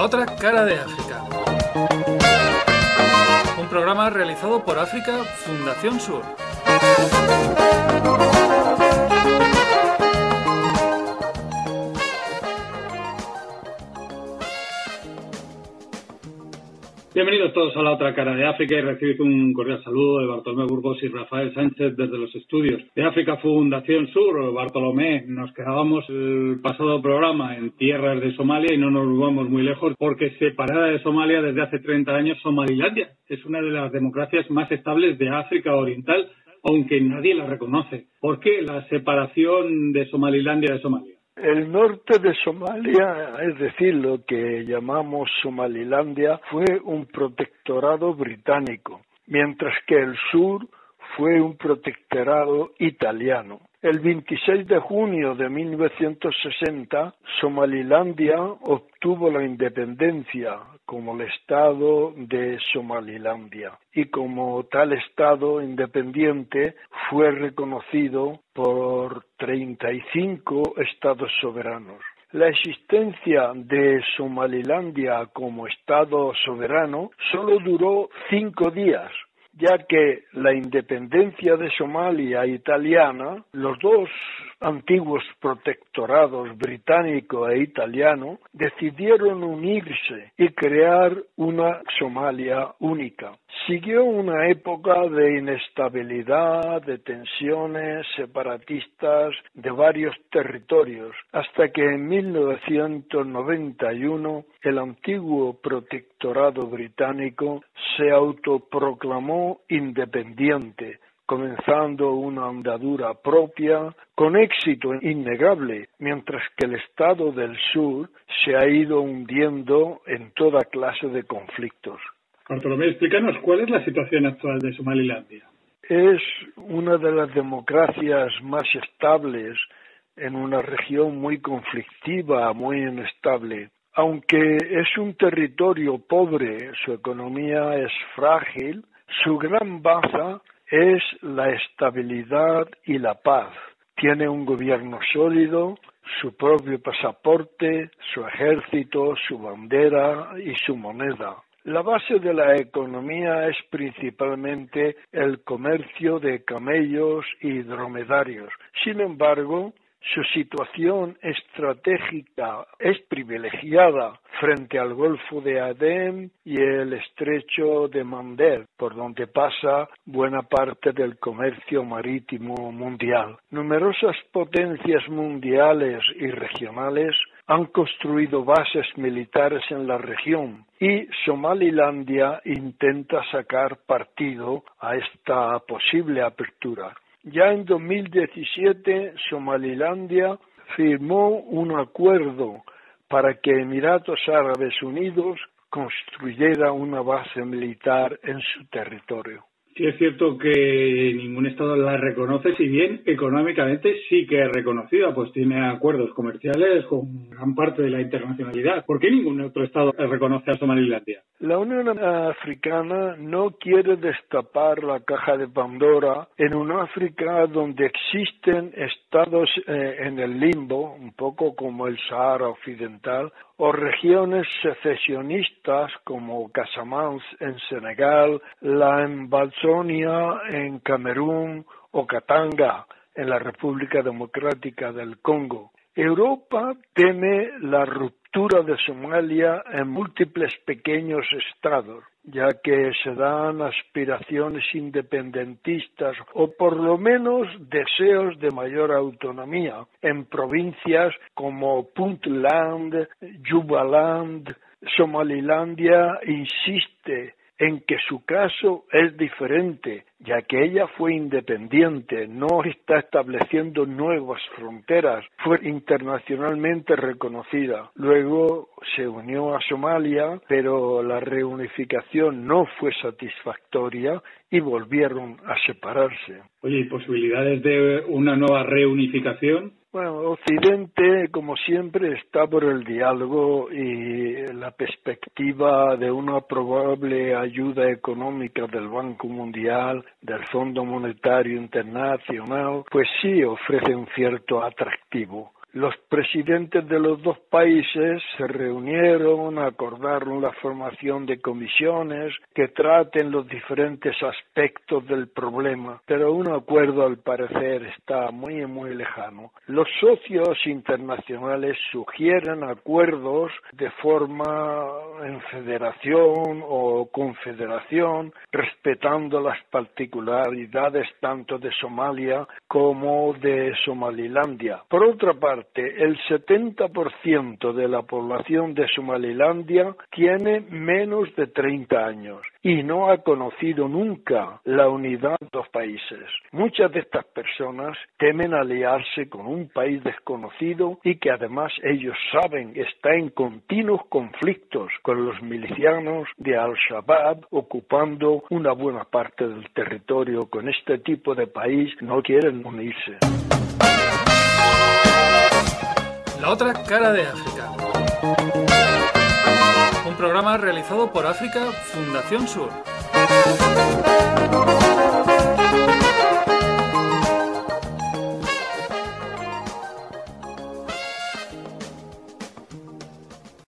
otra cara de África. Un programa realizado por África Fundación Sur. Bienvenidos todos a la otra cara de África y recibid un cordial saludo de Bartolomé Burgos y Rafael Sánchez desde los estudios de África Fundación Sur. Bartolomé, nos quedábamos el pasado programa en tierras de Somalia y no nos vamos muy lejos porque separada de Somalia desde hace 30 años, Somalilandia es una de las democracias más estables de África Oriental, aunque nadie la reconoce. ¿Por qué la separación de Somalilandia de Somalia? El norte de Somalia, es decir, lo que llamamos Somalilandia, fue un protectorado británico, mientras que el sur fue un protectorado italiano. El 26 de junio de 1960, Somalilandia obtuvo la independencia como el Estado de Somalilandia y como tal Estado independiente fue reconocido por 35 Estados soberanos. La existencia de Somalilandia como Estado soberano solo duró 5 días, ya que la independencia de Somalia italiana, los dos antiguos protectorados británico e italiano, decidieron unirse y crear una Somalia única. Siguió una época de inestabilidad, de tensiones separatistas de varios territorios, hasta que en 1991 el antiguo protectorado británico se autoproclamó independiente, comenzando una andadura propia con éxito innegable, mientras que el Estado del Sur se ha ido hundiendo en toda clase de conflictos. Bartolomé, explícanos cuál es la situación actual de Somalilandia. Es una de las democracias más estables en una región muy conflictiva, muy inestable. Aunque es un territorio pobre, su economía es frágil, su gran baza es la estabilidad y la paz. Tiene un gobierno sólido, su propio pasaporte, su ejército, su bandera y su moneda. La base de la economía es principalmente el comercio de camellos y dromedarios. Sin embargo, su situación estratégica es privilegiada frente al Golfo de Adén y el Estrecho de Mandeb, por donde pasa buena parte del comercio marítimo mundial. Numerosas potencias mundiales y regionales han construido bases militares en la región y Somalilandia intenta sacar partido a esta posible apertura. Ya en 2017, Somalilandia firmó un acuerdo para que Emiratos Árabes Unidos construyera una base militar en su territorio. Sí, es cierto que ningún Estado la reconoce, si bien económicamente sí que es reconocida, pues tiene acuerdos comerciales con gran parte de la internacionalidad. ¿Por qué ningún otro Estado reconoce a Somalilandia? La Unión Africana no quiere destapar la caja de Pandora en una África donde existen estados en el limbo, un poco como el Sahara Occidental, o regiones secesionistas como Casamance en Senegal, la Ambazonia en Camerún o Katanga en la República Democrática del Congo. Europa teme la ruptura de Somalia en múltiples pequeños estados, ya que se dan aspiraciones independentistas o por lo menos deseos de mayor autonomía en provincias como Puntland, Jubaland. Somalilandia insiste en que su caso es diferente, ya que ella fue independiente, no está estableciendo nuevas fronteras, fue internacionalmente reconocida. Luego se unió a Somalia, pero la reunificación no fue satisfactoria y volvieron a separarse. Oye, ¿y posibilidades de una nueva reunificación? Bueno, Occidente, como siempre, está por el diálogo y la perspectiva de una probable ayuda económica del Banco Mundial, del Fondo Monetario Internacional, pues sí ofrece un cierto atractivo. Los presidentes de los dos países se reunieron, acordaron la formación de comisiones que traten los diferentes aspectos del problema, pero un acuerdo al parecer está muy lejano. Los socios internacionales sugieren acuerdos de forma en federación o confederación, respetando las particularidades tanto de Somalia como de Somalilandia. Por otra parte, el 70% de la población de Somalilandia tiene menos de 30 años y no ha conocido nunca la unidad de los países. Muchas de estas personas temen aliarse con un país desconocido y que además ellos saben está en continuos conflictos con los milicianos de Al-Shabaab ocupando una buena parte del territorio. Con este tipo de país no quieren unirse. La otra cara de África. Un programa realizado por África Fundación Sur.